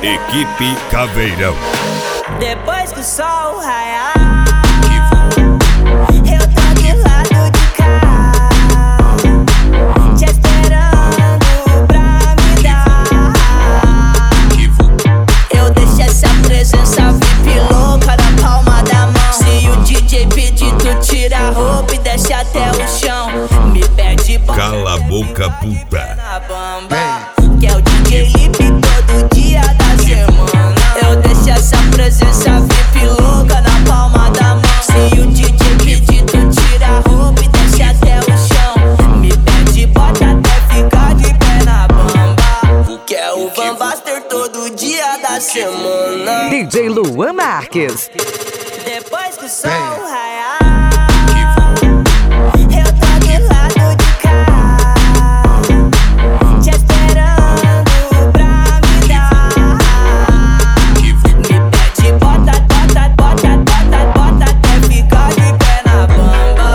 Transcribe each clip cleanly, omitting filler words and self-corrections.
Equipe Caveirão. Depois que o sol raiar, eu tô do lado de cá, te esperando pra me dar. Eu deixo essa presença VIP louca na palma da mão. Se o DJ pedir, tu tira a roupa e desce até o chão. Me pede bom, Cala a boca, puta. na bamba, que é o DJ Lipe todo dia da semana. Eu deixo essa presença VIP louca na palma da mão. Se o DJ pedir, tu tira a roupa e desce até o chão. Me pede bota até ficar de pé na bamba, que é o Van Baster todo dia da semana. DJ Luan Marques. Depois que o sol raiar, eu tô do lado de cá, te esperando pra me dar. Me pede bota até ficar de pé na bamba.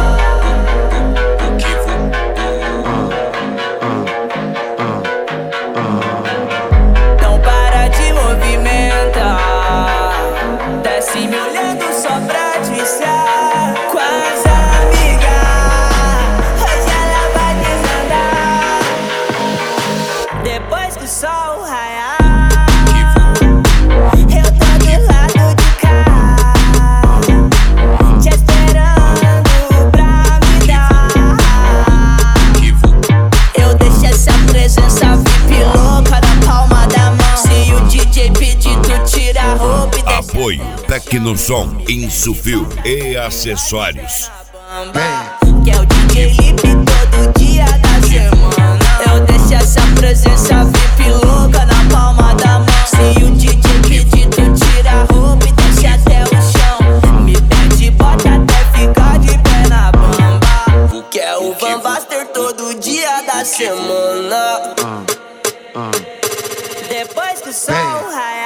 Não para de movimentar, desce me olhando só pra desviar. Com as amigas, hoje ela vai desandar. Depois que o sol raiar, eu tô do lado de cá, te esperando pra me dar. Eu deixo essa presença VIP louca na palma da mão. Se o DJ pedir, tu tira a roupa e desce Apoio Tecnosom, Insufil e acessórios. que é o DJ Lipe todo dia da semana. Eu deixo essa presença VIP louca na palma da mão. Se o DJ pedir, tu tira a roupa e desce até o chão. Me pede bota até ficar de pé na bamba, que é o Van Baster todo dia da semana. Depois que o sol raiar,